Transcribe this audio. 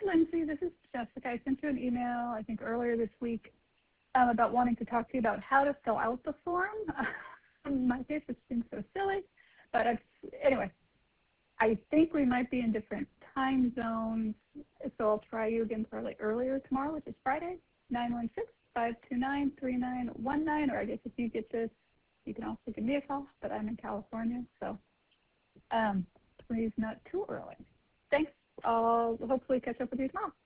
Lindsay, this is Jessica. I sent you an email, I think, earlier this week about wanting to talk to you about how to fill out the form. In my case, it seems so silly, but anyway, I think we might be in different time zones, so I'll try you again probably earlier tomorrow, which is Friday, 916-529-3919, or I guess if you get this, you can also give me a call, but I'm in California, so please not too early. Thanks. I'll hopefully catch up with you tomorrow.